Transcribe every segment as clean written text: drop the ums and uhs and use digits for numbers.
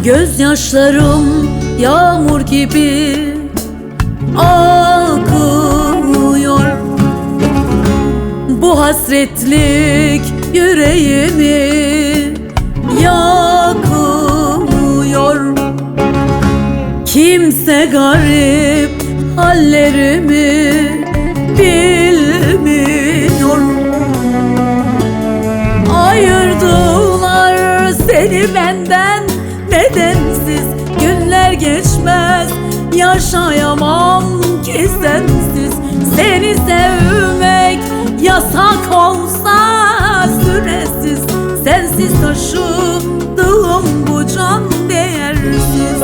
Gözyaşlarım yağmur gibi akıyor. Bu hasretlik yüreğimi yakıyor. Kimse garip hallerimi bilmiyor. Ayırdılar seni benden, nedensiz günler geçmez. Yaşayamam ki sensiz. Seni sevmek yasak olsa süresiz. Sensiz taşıdığım bu can değersiz.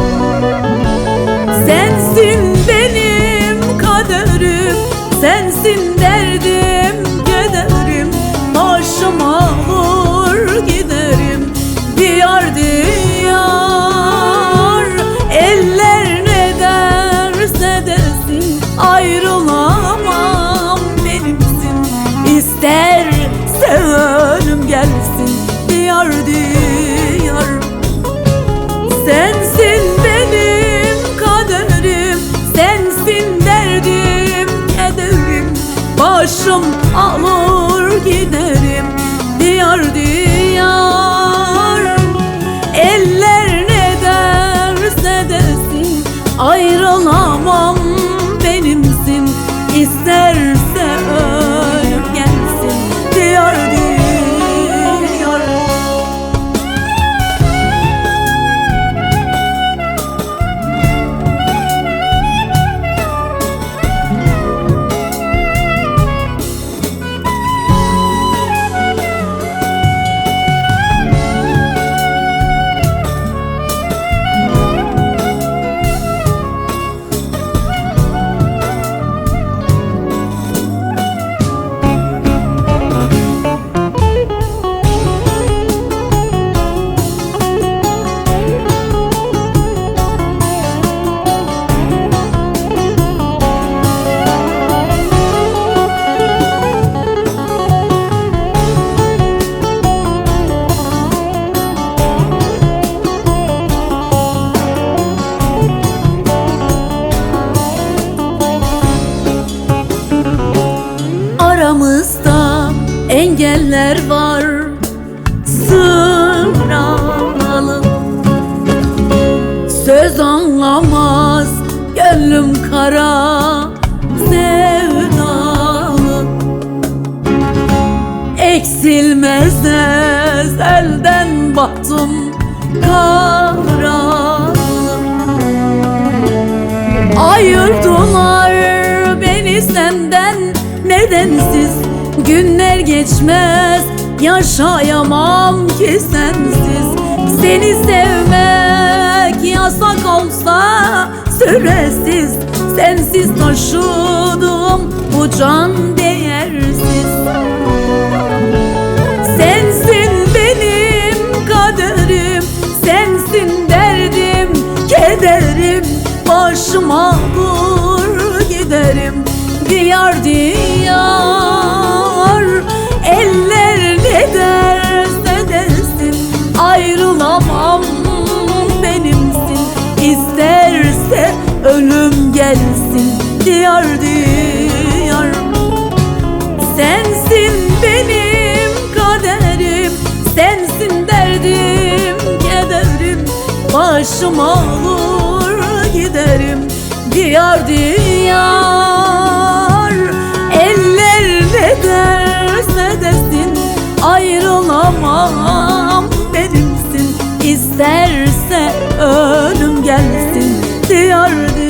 Sensin benim kaderim, sensin derdim, kederim. Başıma alır giderim diyar diyar. Eller ne derse desin, ayrılamam benimsin. İsterse ölüm gelsin diyar diyar. Sensin benim kaderim, sensin derdim, kederim. Başım alır giderim diyar diyar. Eller ne derse desin, ayrılamam benimsin. İsterse ölüm gelsin diyar diyar. Aramızda engeller var sıralı. Söz anlamaz gönlüm kara sevdalı. Eksilmez elden bahtım karalı. Ayırdılar beni senden, nedensiz günler geçmez. Yaşayamam ki sensiz. Seni sevmek yasak olsa süresiz. Sensiz taşıdığım bu can değersiz. Sensin benim kaderim, sensin derdim, kederim. Başıma alır giderim diyar diyar. Eller ne derse desin, ayrılamam benimsin. İsterse ölüm gelsin diyar diyar. Sensin benim kaderim, sensin derdim, kederim. Başıma alır giderim diyar diyar. Eller ne derse desin, ayrılamam benimsin. İsterse ölüm gelsin diyar diyar.